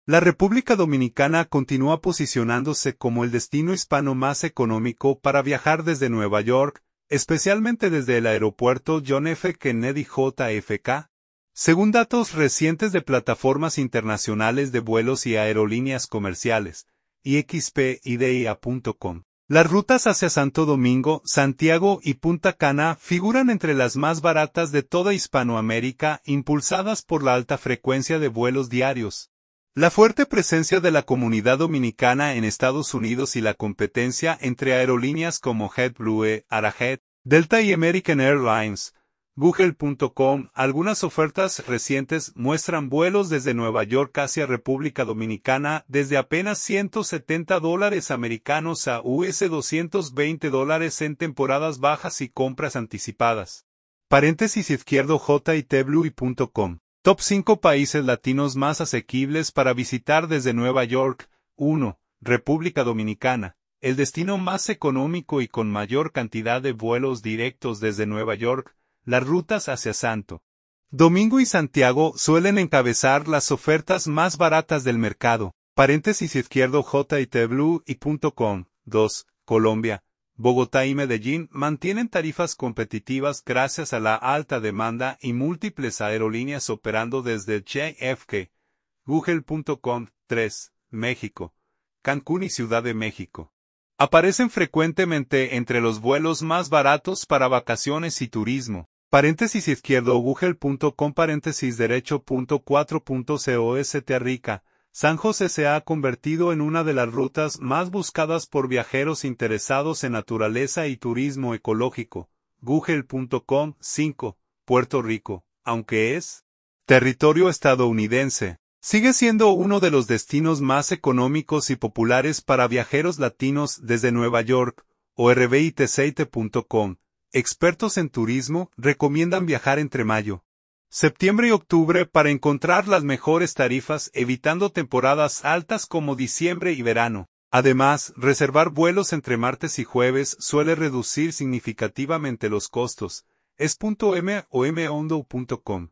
La República Dominicana continúa posicionándose como el destino hispano más económico para viajar desde Nueva York, especialmente desde el aeropuerto John F. Kennedy JFK. Según datos recientes de plataformas internacionales de vuelos y aerolíneas comerciales, IXP-IDIA.com, las rutas hacia Santo Domingo, Santiago y Punta Cana figuran entre las más baratas de toda Hispanoamérica, impulsadas por la alta frecuencia de vuelos diarios. La fuerte presencia de la comunidad dominicana en Estados Unidos y la competencia entre aerolíneas como JetBlue, Arrowhead, Delta y American Airlines. Google.com. Algunas ofertas recientes muestran vuelos desde Nueva York hacia República Dominicana desde apenas $170 americanos a US $220 en temporadas bajas y compras anticipadas. Paréntesis izquierdo JITBlue.com. Top 5 países latinos más asequibles para visitar desde Nueva York. 1. República Dominicana. El destino más económico y con mayor cantidad de vuelos directos desde Nueva York. Las rutas hacia Santo Domingo y Santiago suelen encabezar las ofertas más baratas del mercado. Paréntesis izquierdo JITBlue.com. 2. Colombia. Bogotá y Medellín mantienen tarifas competitivas gracias a la alta demanda y múltiples aerolíneas operando desde JFK. Google.com. 3. México. Cancún y Ciudad de México. Aparecen frecuentemente entre los vuelos más baratos para vacaciones y turismo. Paréntesis izquierdo Google.com paréntesis derecho .4.Costa Rica. San José se ha convertido en una de las rutas más buscadas por viajeros interesados en naturaleza y turismo ecológico. Google.com. 5. Puerto Rico, aunque es territorio estadounidense, sigue siendo uno de los destinos más económicos y populares para viajeros latinos desde Nueva York. ORBITCite.com. Expertos en turismo recomiendan viajar entre mayo, septiembre y octubre para encontrar las mejores tarifas, evitando temporadas altas como diciembre y verano. Además, reservar vuelos entre martes y jueves suele reducir significativamente los costos. Es.m o mondo.com.